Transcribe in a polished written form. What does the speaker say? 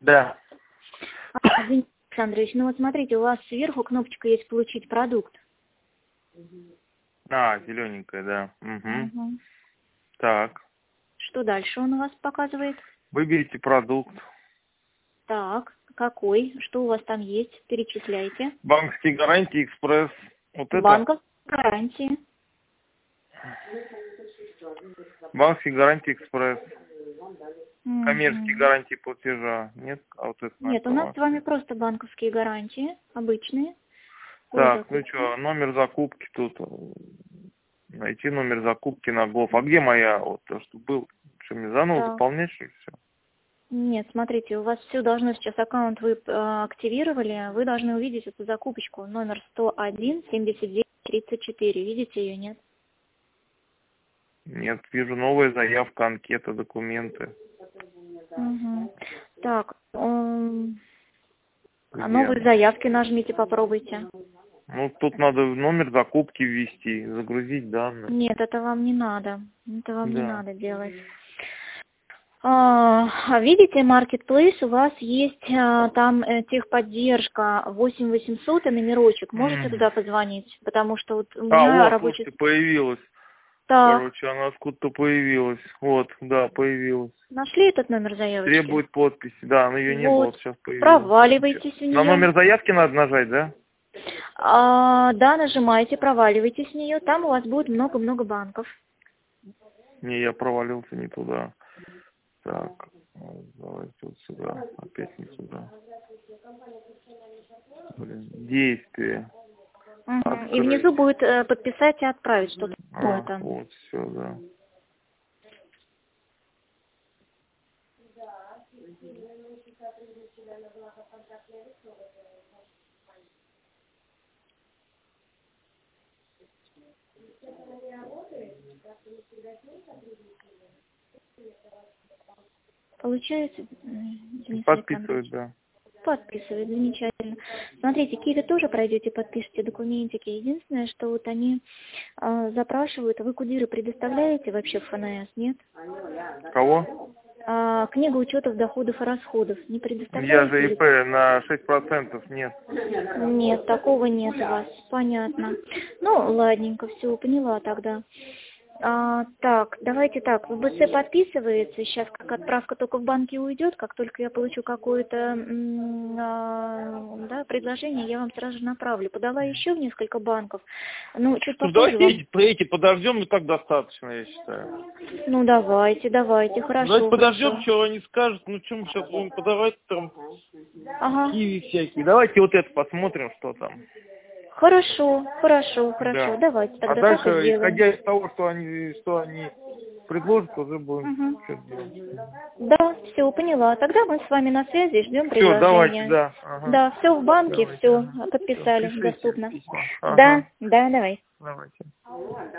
Да. Извините, Александрович, ну вот смотрите, у вас сверху кнопочка есть «Получить продукт». Зелененькая, да. Угу. Так. Что дальше он у вас показывает? Выберите продукт. Так, какой? Что у вас там есть? Перечисляйте. Банковские гарантии, экспресс. Вот это? Банковские гарантии. Банковские гарантии, экспресс. Угу. Коммерческие гарантии платежа. Нет? А вот это Нет, у нас с вами просто банковские гарантии, обычные. Так, ну что, номер закупки тут. Найти номер закупки на Глов. А где моя? Вот то, что был. Что, мне заново заполнять, что ли, все? Нет, смотрите, у вас все должно сейчас, аккаунт вы активировали, вы должны увидеть эту закупочку, номер 101 79 34. Видите ее, нет? Нет, вижу новая заявка, анкета, документы. Угу. Так, новые заявки нажмите, попробуйте. Ну, тут надо номер закупки ввести, загрузить данные. Нет, это вам не надо. Это вам не надо делать. Видите, Marketplace, у вас есть там техподдержка 8800 и номерочек. Можете туда позвонить? Потому что вот у меня рабочий... слушайте, появилась. Так. Короче, она откуда-то появилась. Вот, да, появилась. Нашли этот номер заявочки? Требует подписи, да, но ее не было, вот сейчас появилась. Проваливайтесь в нее. На номер заявки надо нажать, да? Да, нажимайте, проваливайтесь в нее. Там у вас будет много-много банков. Не, я провалился не туда. Так, давайте вот сюда, опять не сюда. Блин, действие. И внизу будет подписать и отправить что-то. Вот, все, да. Получается? Подписывать, да. Подписывать, замечательно. Смотрите, Киви тоже пройдете, подпишите документики. Единственное, что вот они запрашивают, вы кудиры предоставляете вообще в ФНС, нет? Кого? Книгу учетов доходов и расходов не предоставляете? Я же ИП на 6% нет. Нет, такого нет у вас. Понятно. Ну, ладненько, все, поняла тогда. Так, давайте так, ВБЦ подписывается, сейчас как отправка только в банке уйдет, как только я получу какое-то предложение, я вам сразу же направлю. Подала еще в несколько банков. Ну, чуть попозже давайте подождем, и так достаточно, я считаю. Ну, давайте, хорошо. Давайте подождем, что они скажут, ну, что мы сейчас будем подавать там, киви всякие. Давайте вот это посмотрим, что там. Хорошо, Да. давайте тогда дальше, так и сделаем. исходя из того, что они предложат, уже будем что-то делать. Да, все, поняла. Тогда мы с вами на связи, ждем предложения. Все, давайте, да. Да, все в банке, все подписали, доступно. Да, давай. Давайте.